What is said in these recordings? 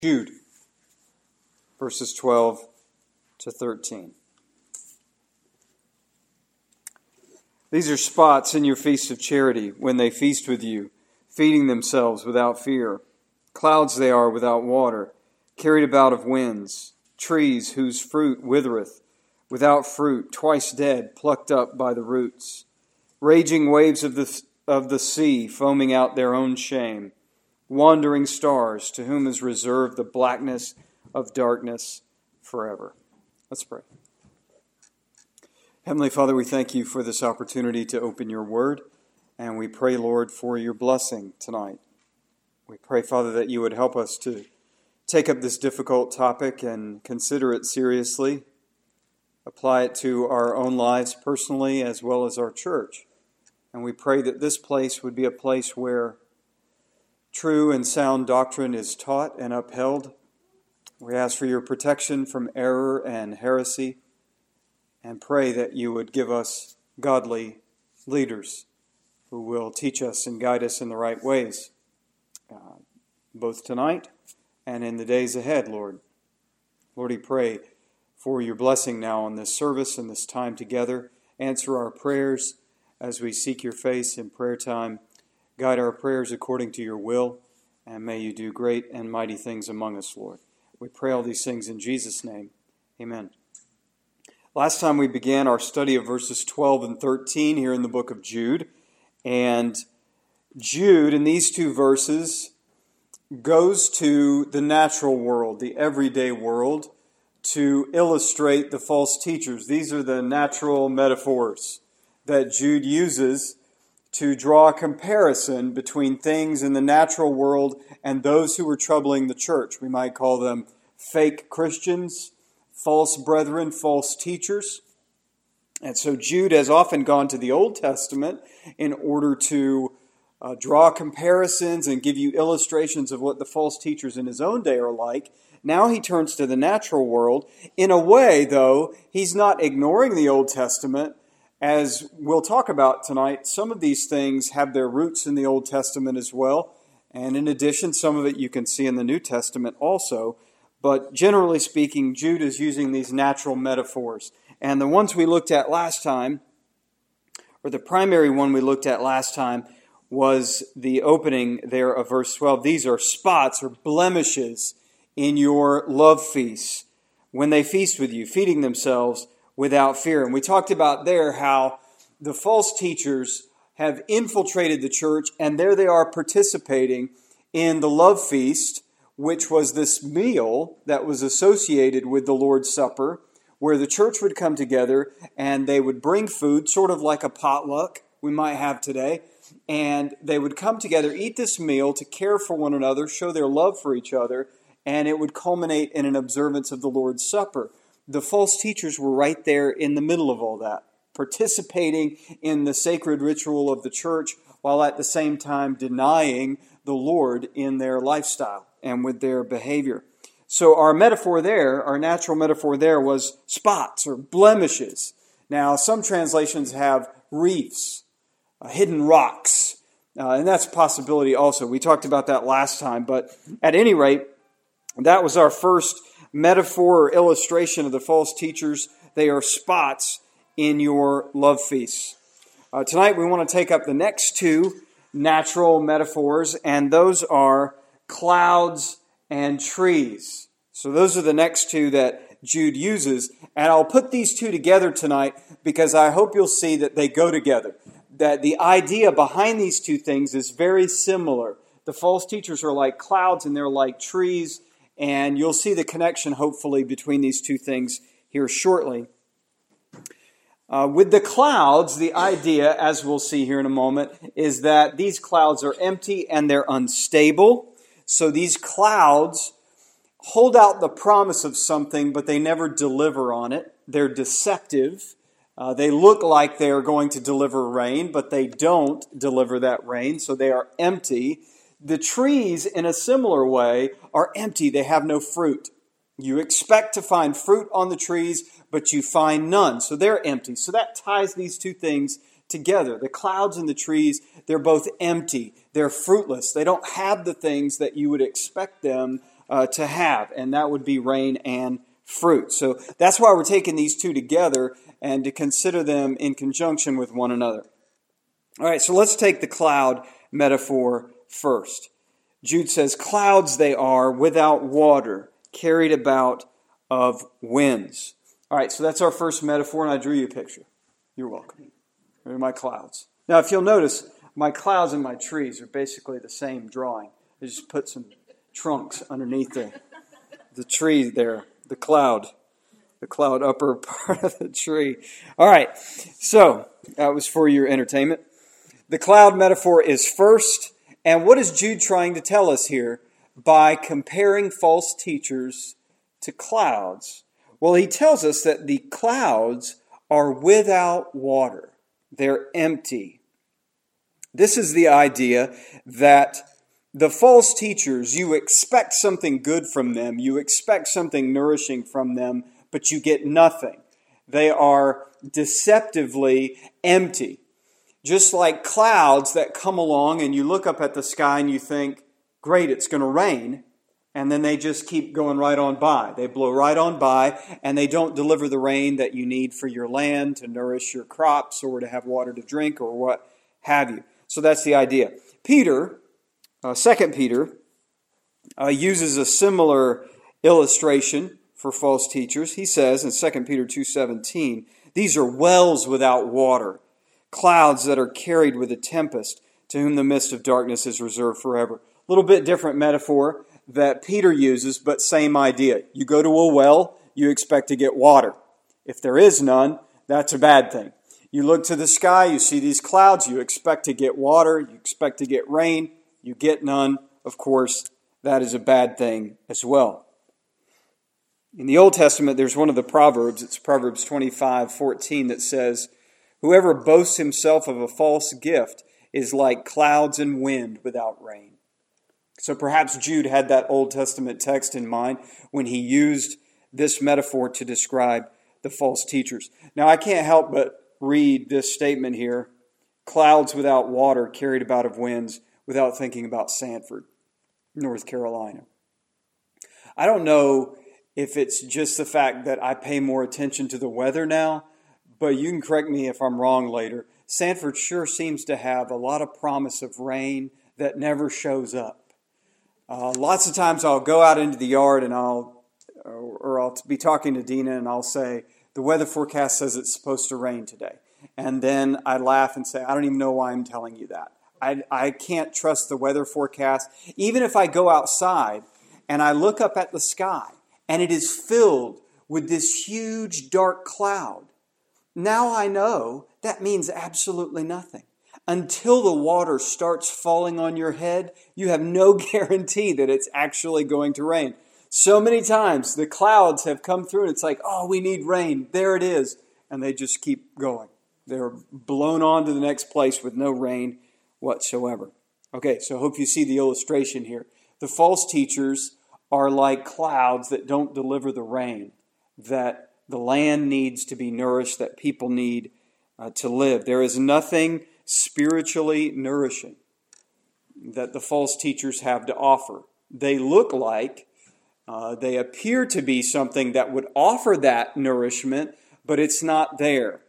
Jude, verses 12 to 13. These are spots in your feast of charity when they feast with you, feeding themselves without fear. Clouds they are without water, carried about of winds, trees whose fruit withereth, without fruit, twice dead, plucked up by the roots. Raging waves of the sea, foaming out their own shame. Wandering stars, to whom is reserved the blackness of darkness forever. Let's pray. Heavenly Father, we thank you for this opportunity to open your word, and we pray, Lord, for your blessing tonight. We pray, Father, that you would help us to take up this difficult topic and consider it seriously, apply it to our own lives personally as well as our church. And we pray that this place would be a place where true and sound doctrine is taught and upheld. We ask for your protection from error and heresy, and pray that you would give us godly leaders who will teach us and guide us in the right ways, both tonight and in the days ahead, Lord. Lord, we pray for your blessing now on this service and this time together. Answer our prayers as we seek your face in prayer time. Guide our prayers according to your will, and may you do great and mighty things among us, Lord. We pray all these things in Jesus' name. Amen. Last time we began our study of verses 12 and 13 here in the book of Jude. And Jude, in these two verses, goes to the natural world, the everyday world, to illustrate the false teachers. These are the natural metaphors that Jude uses to draw a comparison between things in the natural world and those who were troubling the church. We might call them fake Christians, false brethren, false teachers. And so Jude has often gone to the Old Testament in order to draw comparisons and give you illustrations of what the false teachers in his own day are like. Now he turns to the natural world. In a way, though, he's not ignoring the Old Testament. As we'll talk about tonight, some of these things have their roots in the Old Testament as well. And in addition, some of it you can see in the New Testament also. But generally speaking, Jude is using these natural metaphors. And the ones we looked at last time, or the primary one we looked at last time, was the opening there of verse 12. These are spots or blemishes in your love feasts when they feast with you, feeding themselves without fear. And we talked about there how the false teachers have infiltrated the church, and there they are participating in the love feast, which was this meal that was associated with the Lord's Supper, where the church would come together and they would bring food, sort of like a potluck we might have today, and they would come together, eat this meal to care for one another, show their love for each other, and it would culminate in an observance of the Lord's Supper. The false teachers were right there in the middle of all that, participating in the sacred ritual of the church while at the same time denying the Lord in their lifestyle and with their behavior. So our metaphor there, our natural metaphor there, was spots or blemishes. Now, some translations have reefs, hidden rocks, and that's a possibility also. We talked about that last time, but at any rate, that was our first metaphor or illustration of the false teachers. They are spots in your love feasts. Tonight we want to take up the next two natural metaphors, and those are clouds and trees. So those are the next two that Jude uses, and I'll put these two together tonight because I hope you'll see that they go together, that the idea behind these two things is very similar. The false teachers are like clouds and they're like trees, and you'll see the connection, hopefully, between these two things here shortly. With the clouds, the idea, as we'll see here in a moment, is that these clouds are empty and they're unstable. So these clouds hold out the promise of something, but they never deliver on it. They're deceptive. They look like they're going to deliver rain, but they don't deliver that rain, so they are empty. The trees, in a similar way, are empty. They have no fruit. You expect to find fruit on the trees, but you find none. So they're empty. So that ties these two things together. The clouds and the trees, they're both empty. They're fruitless. They don't have the things that you would expect them to have, and that would be rain and fruit. So that's why we're taking these two together and to consider them in conjunction with one another. All right, so let's take the cloud metaphor first. Jude says, clouds they are without water, carried about of winds. All right, so that's our first metaphor, and I drew you a picture. You're welcome. Here are my clouds. Now, if you'll notice, my clouds and my trees are basically the same drawing. I just put some trunks underneath the tree there, the cloud upper part of the tree. All right, so that was for your entertainment. The cloud metaphor is first, and what is Jude trying to tell us here by comparing false teachers to clouds? Well, he tells us that the clouds are without water. They're empty. This is the idea that the false teachers, you expect something good from them, you expect something nourishing from them, but you get nothing. They are deceptively empty. Just like clouds that come along and you look up at the sky and you think, great, it's going to rain. And then they just keep going right on by. They blow right on by and they don't deliver the rain that you need for your land to nourish your crops or to have water to drink or what have you. So that's the idea. Peter, 2 Peter, uses a similar illustration for false teachers. He says in 2 Peter 2:17, these are wells without water, clouds that are carried with a tempest, to whom the mist of darkness is reserved forever. A little bit different metaphor that Peter uses, but same idea. You go to a well, you expect to get water. If there is none, that's a bad thing. You look to the sky, you see these clouds, you expect to get water, you expect to get rain, you get none. Of course, that is a bad thing as well. In the Old Testament, there's one of the Proverbs, it's Proverbs 25:14, that says, whoever boasts himself of a false gift is like clouds and wind without rain. So perhaps Jude had that Old Testament text in mind when he used this metaphor to describe the false teachers. Now, I can't help but read this statement here, clouds without water carried about of winds, without thinking about Sanford, North Carolina. I don't know if it's just the fact that I pay more attention to the weather now, but you can correct me if I'm wrong later. Sanford sure seems to have a lot of promise of rain that never shows up. Lots of times I'll go out into the yard and I'll be talking to Dina and I'll say, the weather forecast says it's supposed to rain today. And then I laugh and say, I don't even know why I'm telling you that. I can't trust the weather forecast. Even if I go outside and I look up at the sky and it is filled with this huge dark cloud, now I know that means absolutely nothing. Until the water starts falling on your head, you have no guarantee that it's actually going to rain. So many times the clouds have come through and it's like, oh, we need rain. There it is. And they just keep going. They're blown on to the next place with no rain whatsoever. Okay, so I hope you see the illustration here. The false teachers are like clouds that don't deliver the rain that the land needs to be nourished, that people need to live. There is nothing spiritually nourishing that the false teachers have to offer. They look like, they appear to be something that would offer that nourishment, but it's not there.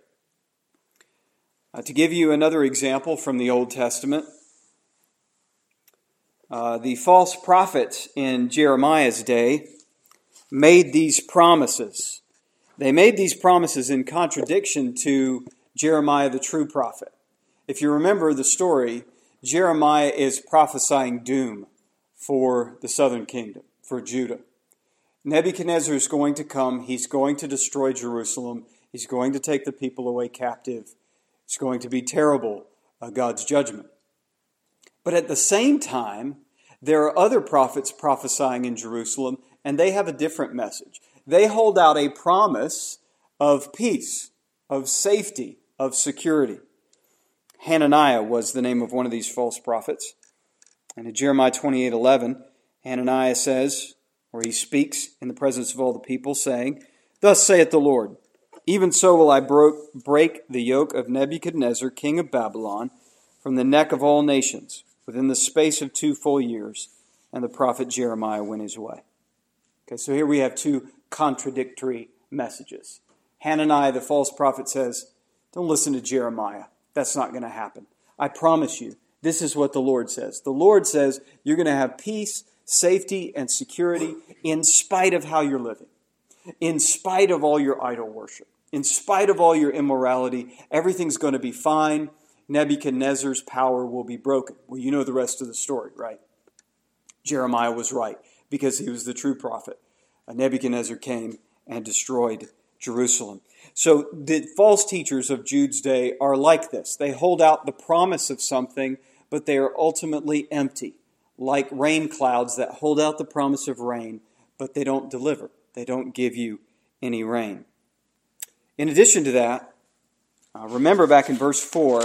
To give you another example from the Old Testament, the false prophets in Jeremiah's day made these promises. They made these promises in contradiction to Jeremiah the true prophet. If you remember the story, Jeremiah is prophesying doom for the southern kingdom, for Judah. Nebuchadnezzar is going to come. He's going to destroy Jerusalem. He's going to take the people away captive. It's going to be terrible, God's judgment. But at the same time, there are other prophets prophesying in Jerusalem, and they have a different message. They hold out a promise of peace, of safety, of security. Hananiah was the name of one of these false prophets. And in Jeremiah 28:11, Hananiah says, or he speaks in the presence of all the people, saying, thus saith the Lord, even so will I break the yoke of Nebuchadnezzar, king of Babylon, from the neck of all nations, within the space of 2 full years. And the prophet Jeremiah went his way. Okay, so here we have two contradictory messages. Hananiah, the false prophet, says, don't listen to Jeremiah. That's not going to happen. I promise you, this is what the Lord says. The Lord says you're going to have peace, safety, and security in spite of how you're living, in spite of all your idol worship, in spite of all your immorality. Everything's going to be fine. Nebuchadnezzar's power will be broken. Well, you know the rest of the story, right? Jeremiah was right because he was the true prophet. Nebuchadnezzar came and destroyed Jerusalem. So the false teachers of Jude's day are like this. They hold out the promise of something, but they are ultimately empty, like rain clouds that hold out the promise of rain, but they don't deliver. They don't give you any rain. In addition to that, remember back in verse 4,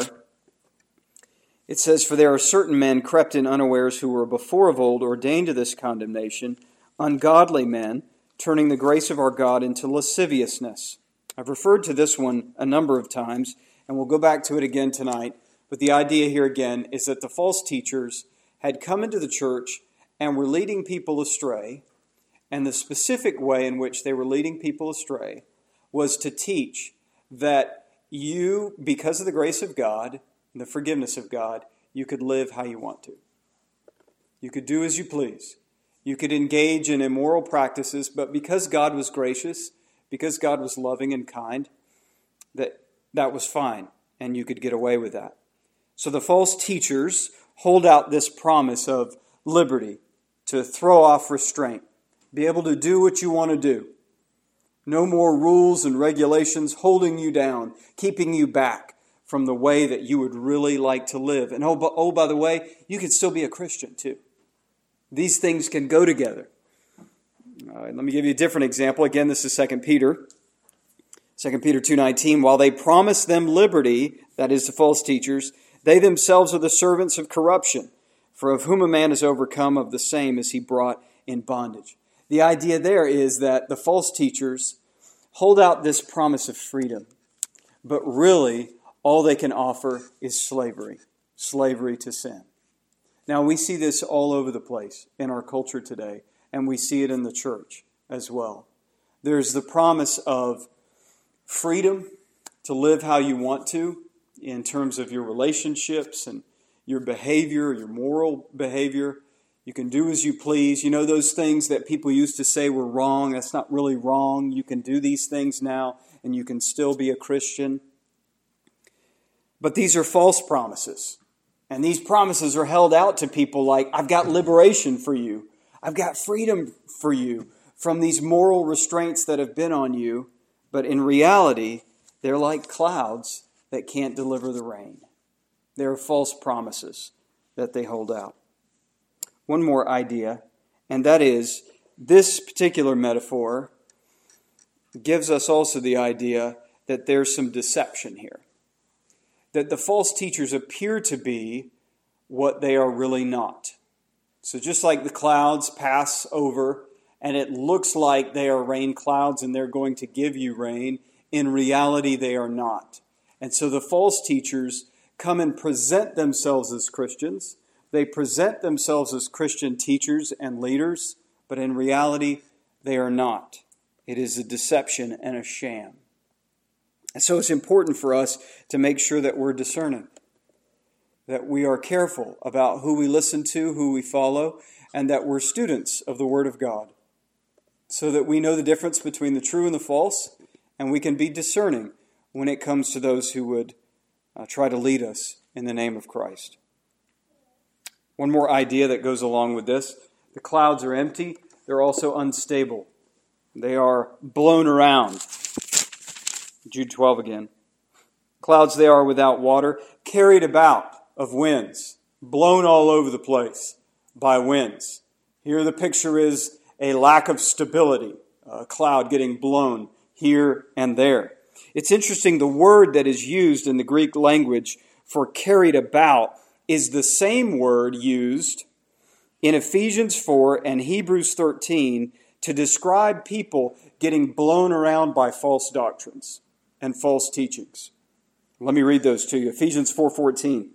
it says, "For there are certain men crept in unawares who were before of old ordained to this condemnation, ungodly men, turning the grace of our God into lasciviousness." I've referred to this one a number of times, and we'll go back to it again tonight. But the idea here again is that the false teachers had come into the church and were leading people astray, and the specific way in which they were leading people astray was to teach that you, because of the grace of God, the forgiveness of God, you could live how you want to. You could do as you please. You could engage in immoral practices, but because God was gracious, because God was loving and kind, that was fine, and you could get away with that. So the false teachers hold out this promise of liberty, to throw off restraint, be able to do what you want to do. No more rules and regulations holding you down, keeping you back from the way that you would really like to live. And by the way, you can still be a Christian too. These things can go together. Let me give you a different example. Again, this is 2 Peter. 2 Peter 2:19, "While they promise them liberty," that is the false teachers, "they themselves are the servants of corruption. For of whom a man is overcome, of the same is he brought in bondage." The idea there is that the false teachers hold out this promise of freedom, but really all they can offer is slavery to sin. Now, we see this all over the place in our culture today, and we see it in the church as well. There's the promise of freedom to live how you want to in terms of your relationships and your behavior, your moral behavior. You can do as you please. You know those things that people used to say were wrong? That's not really wrong. You can do these things now, and you can still be a Christian. But these are false promises. And these promises are held out to people like, I've got liberation for you. I've got freedom for you from these moral restraints that have been on you. But in reality, they're like clouds that can't deliver the rain. They're false promises that they hold out. One more idea, and that is this particular metaphor gives us also the idea that there's some deception here. That the false teachers appear to be what they are really not. So just like the clouds pass over and it looks like they are rain clouds and they're going to give you rain, in reality they are not. And so the false teachers come and present themselves as Christians. They present themselves as Christian teachers and leaders, but in reality they are not. It is a deception and a sham. And so it's important for us to make sure that we're discerning, that we are careful about who we listen to, who we follow, and that we're students of the Word of God, so that we know the difference between the true and the false, and we can be discerning when it comes to those who would try to lead us in the name of Christ. One more idea that goes along with this. The clouds are empty. They're also unstable. They are blown around. Jude 12 again. Clouds they are without water, carried about of winds, blown all over the place by winds. Here the picture is a lack of stability, a cloud getting blown here and there. It's interesting, the word that is used in the Greek language for carried about is the same word used in Ephesians 4 and Hebrews 13 to describe people getting blown around by false doctrines and false teachings. Let me read those to you. Ephesians 4:14.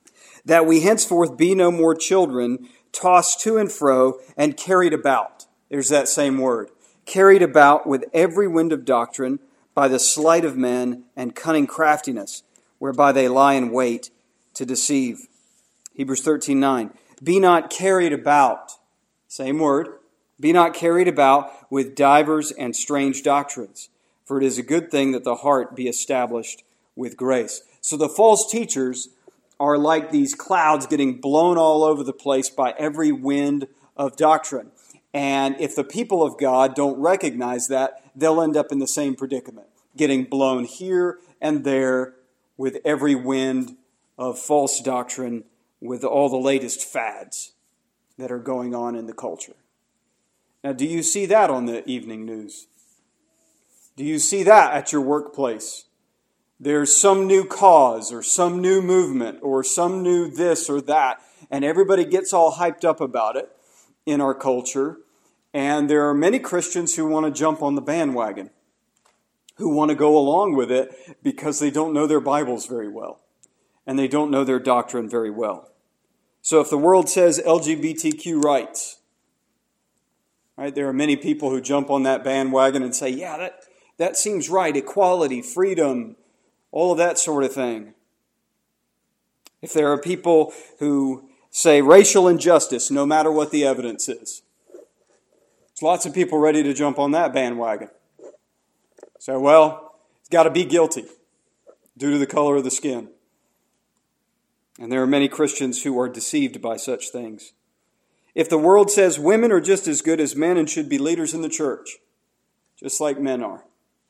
"That we henceforth be no more children, tossed to and fro and carried about." There's that same word. Carried about with every wind of doctrine by the sleight of men and cunning craftiness, whereby they lie in wait to deceive. Hebrews 13:9. Be not carried about, same word, be not carried about with divers and strange doctrines, for it is a good thing that the heart be established with grace. So the false teachers are like these clouds getting blown all over the place by every wind of doctrine. And if the people of God don't recognize that, they'll end up in the same predicament, getting blown here and there with every wind of false doctrine, with all the latest fads that are going on in the culture. Now, do you see that on the evening news? Do you see that at your workplace? There's some new cause or some new movement or some new this or that, and everybody gets all hyped up about it in our culture. And there are many Christians who want to jump on the bandwagon, who want to go along with it because they don't know their Bibles very well and they don't know their doctrine very well. So if the world says LGBTQ rights, right, there are many people who jump on that bandwagon and say, yeah, that seems right, equality, freedom, all of that sort of thing. If there are people who say racial injustice, no matter what the evidence is, there's lots of people ready to jump on that bandwagon. So, well, it's got to be guilty due to the color of the skin. And there are many Christians who are deceived by such things. If the world says women are just as good as men and should be leaders in the church, just like men are,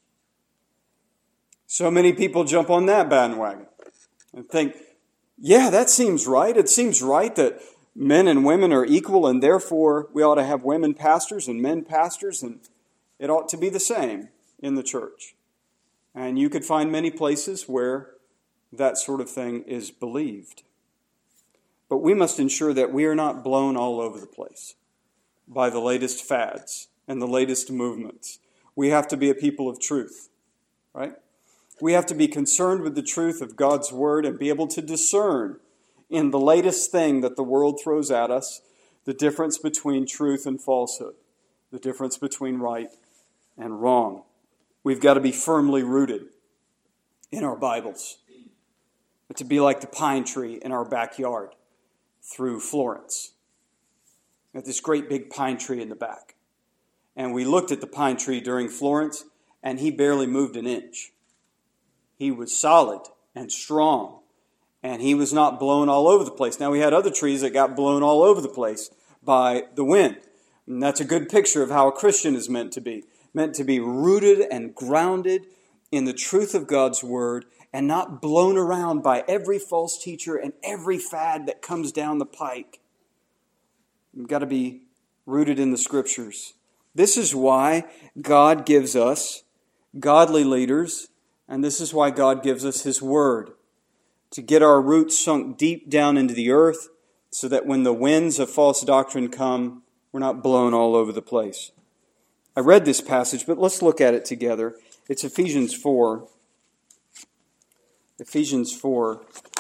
so many people jump on that bandwagon and think, yeah, that seems right. It seems right that men and women are equal, and therefore we ought to have women pastors and men pastors, and it ought to be the same in the church. And you could find many places where that sort of thing is believed. But we must ensure that we are not blown all over the place by the latest fads and the latest movements. We have to be a people of truth, right? We have to be concerned with the truth of God's Word and be able to discern in the latest thing that the world throws at us the difference between truth and falsehood, the difference between right and wrong. We've got to be firmly rooted in our Bibles, but to be like the pine tree in our backyard through Florence. We have this great big pine tree in the back. And we looked at the pine tree during Florence, and he barely moved an inch. He was solid and strong, and he was not blown all over the place. Now, we had other trees that got blown all over the place by the wind. And that's a good picture of how a Christian is meant to be rooted and grounded in the truth of God's Word and not blown around by every false teacher and every fad that comes down the pike. We've got to be rooted in the Scriptures. This is why God gives us godly leaders, and this is why God gives us His Word, to get our roots sunk deep down into the earth so that when the winds of false doctrine come, we're not blown all over the place. I read this passage, but let's look at it together. It's Ephesians 4. Ephesians 4.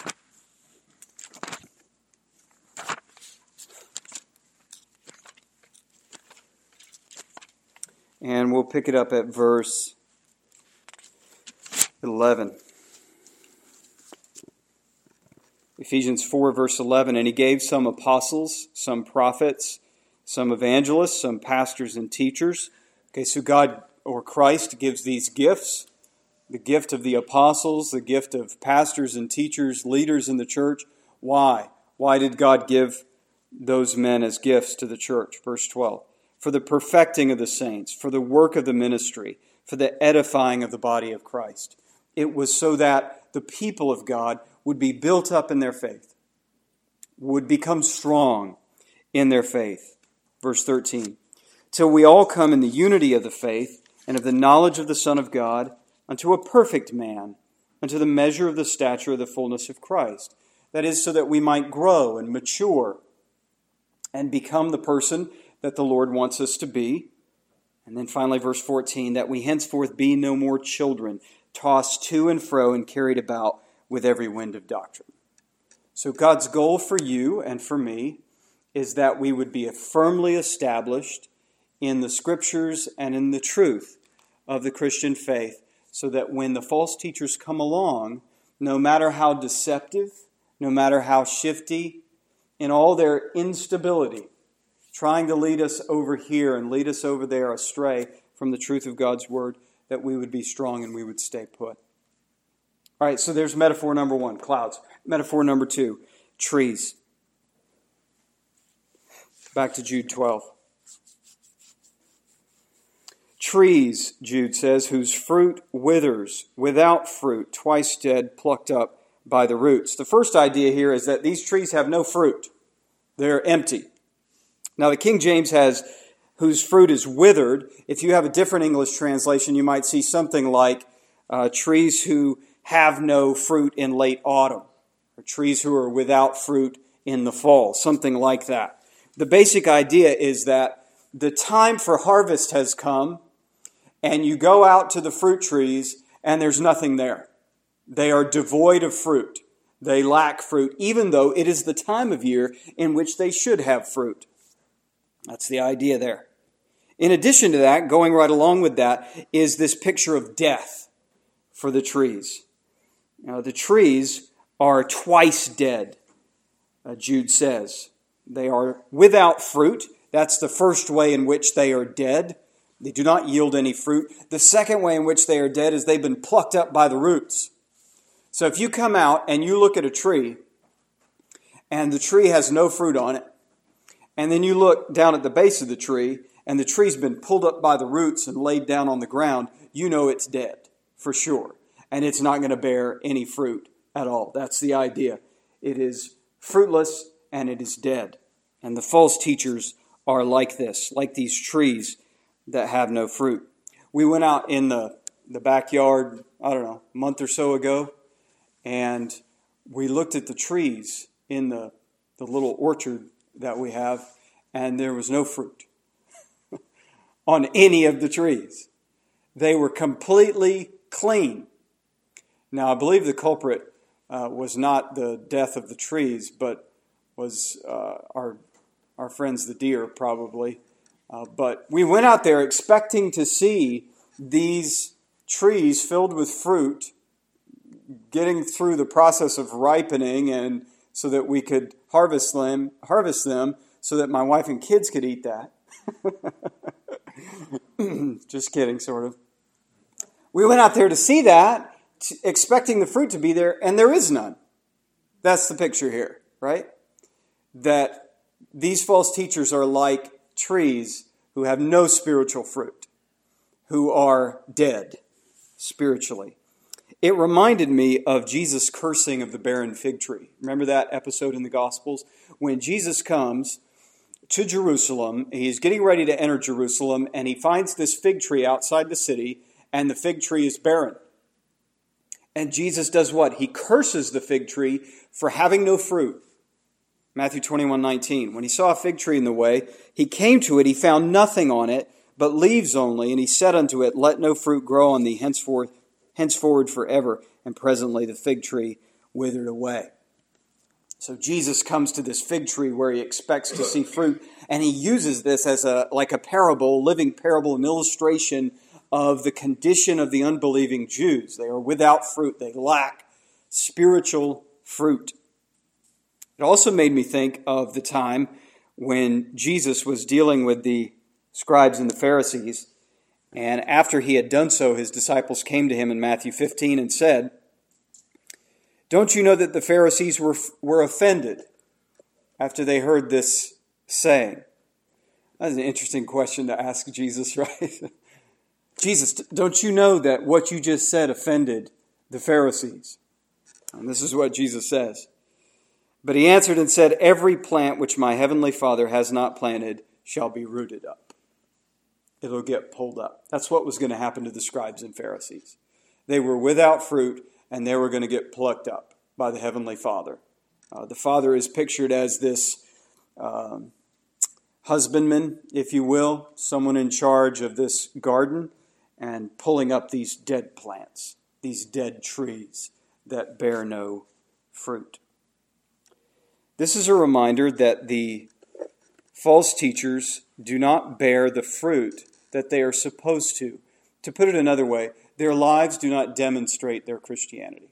And we'll pick it up at verse 11. Ephesians 4, verse 11. And He gave some apostles, some prophets, some evangelists, some pastors and teachers. Okay, so God or Christ gives these gifts. The gift of the apostles, the gift of pastors and teachers, leaders in the church. Why? Why did God give those men as gifts to the church? Verse 12. For the perfecting of the saints, for the work of the ministry, for the edifying of the body of Christ. It was so that the people of God would be built up in their faith, would become strong in their faith. Verse 13. Till we all come in the unity of the faith and of the knowledge of the Son of God, unto a perfect man, unto the measure of the stature of the fullness of Christ. That is, so that we might grow and mature and become the person that the Lord wants us to be. And then finally, verse 14, that we henceforth be no more children, tossed to and fro and carried about with every wind of doctrine. So God's goal for you and for me is that we would be firmly established in the Scriptures and in the truth of the Christian faith, so that when the false teachers come along, no matter how deceptive, no matter how shifty, in all their instability, trying to lead us over here and lead us over there astray from the truth of God's Word, that we would be strong and we would stay put. All right, so there's metaphor number one, clouds. Metaphor number two, trees. Back to Jude 12. Trees, Jude says, whose fruit withers, without fruit, twice dead, plucked up by the roots. The first idea here is that these trees have no fruit. They're empty. Now, the King James has, whose fruit is withered. If you have a different English translation, you might see something like trees who have no fruit in late autumn, or trees who are without fruit in the fall, something like that. The basic idea is that the time for harvest has come, and you go out to the fruit trees, and there's nothing there. They are devoid of fruit. They lack fruit, even though it is the time of year in which they should have fruit. That's the idea there. In addition to that, going right along with that, is this picture of death for the trees. Now, the trees are twice dead, Jude says. They are without fruit. That's the first way in which they are dead. They do not yield any fruit. The second way in which they are dead is they've been plucked up by the roots. So if you come out and you look at a tree, and the tree has no fruit on it, and then you look down at the base of the tree, and the tree's been pulled up by the roots and laid down on the ground, you know it's dead, for sure. And it's not going to bear any fruit at all. That's the idea. It is fruitless and it is dead. And the false teachers are like this, like these trees that have no fruit. We went out in the backyard, a month or so ago, and we looked at the trees in the little orchard that we have, and there was no fruit on any of the trees. They were completely clean. Now, I believe the culprit was not the death of the trees, but was our friends the deer, probably. But we went out there expecting to see these trees filled with fruit, getting through the process of ripening, and so that we could harvest them, so that my wife and kids could eat that. Just kidding, sort of. We went out there to see that, expecting the fruit to be there, and there is none. That's the picture here, right? That these false teachers are like trees who have no spiritual fruit, who are dead spiritually. It reminded me of Jesus' cursing of the barren fig tree. Remember that episode in the Gospels? When Jesus comes to Jerusalem, he's getting ready to enter Jerusalem, and he finds this fig tree outside the city, and the fig tree is barren. And Jesus does what? He curses the fig tree for having no fruit. Matthew 21:19. When he saw a fig tree in the way, he came to it, he found nothing on it, but leaves only, and he said unto it, Let no fruit grow on thee henceforward forever. And presently the fig tree withered away. So Jesus comes to this fig tree where he expects to see fruit, and he uses this as like a parable, living parable, an illustration of the condition of the unbelieving Jews. They are without fruit. They lack spiritual fruit. It also made me think of the time when Jesus was dealing with the scribes and the Pharisees, and after he had done so, his disciples came to him in Matthew 15 and said, Don't you know that the Pharisees were offended after they heard this saying? That's an interesting question to ask Jesus, right? Jesus, don't you know that what you just said offended the Pharisees? And this is what Jesus says. But he answered and said, Every plant which my heavenly Father has not planted shall be rooted up. It'll get pulled up. That's what was going to happen to the scribes and Pharisees. They were without fruit, and they were going to get plucked up by the Heavenly Father. The Father is pictured as this husbandman, if you will, someone in charge of this garden and pulling up these dead plants, these dead trees that bear no fruit. This is a reminder that the false teachers do not bear the fruit that they are supposed to. To put it another way, their lives do not demonstrate their Christianity.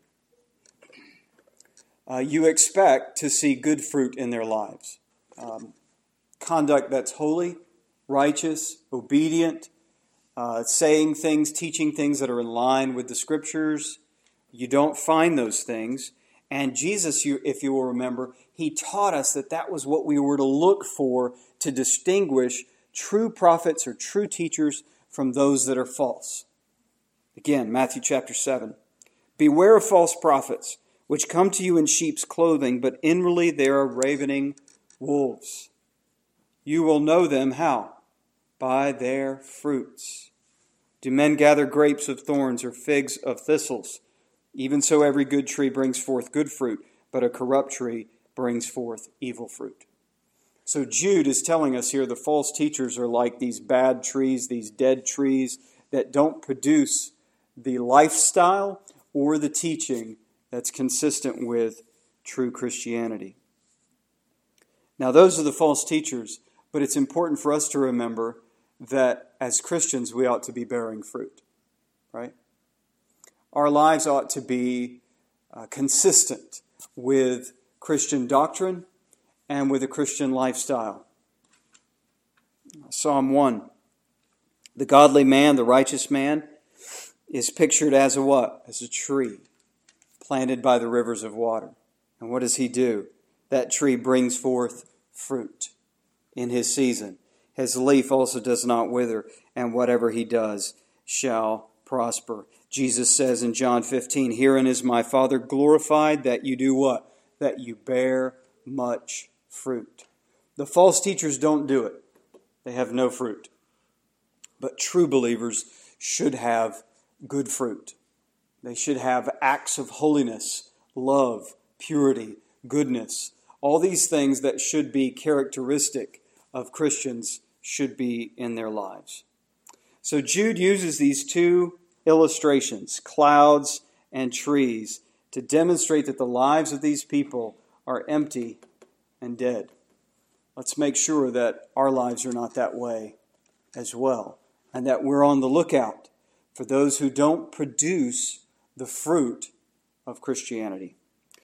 You expect to see good fruit in their lives. Conduct that's holy, righteous, obedient, saying things, teaching things that are in line with the Scriptures. You don't find those things. And Jesus, if you will remember, he taught us that that was what we were to look for to distinguish true prophets or true teachers from those that are false. Again, Matthew chapter 7. Beware of false prophets, which come to you in sheep's clothing, but inwardly they are ravening wolves. You will know them how? By their fruits. Do men gather grapes of thorns or figs of thistles? Even so every good tree brings forth good fruit, but a corrupt tree brings forth evil fruit. So Jude is telling us here the false teachers are like these bad trees, these dead trees that don't produce the lifestyle or the teaching that's consistent with true Christianity. Now those are the false teachers, but it's important for us to remember that as Christians we ought to be bearing fruit, right? Our lives ought to be consistent with Christian doctrine and with a Christian lifestyle. Psalm 1. The godly man, the righteous man, is pictured as a what? As a tree planted by the rivers of water. And what does he do? That tree brings forth fruit in his season. His leaf also does not wither, and whatever he does shall prosper. Jesus says in John 15, herein is my Father glorified, that you do what? That you bear much fruit. The false teachers don't do it. They have no fruit. But true believers should have good fruit. They should have acts of holiness, love, purity, goodness. All these things that should be characteristic of Christians should be in their lives. So Jude uses these two illustrations, clouds and trees, to demonstrate that the lives of these people are empty and dead. Let's make sure that our lives are not that way as well, and that we're on the lookout for those who don't produce the fruit of Christianity.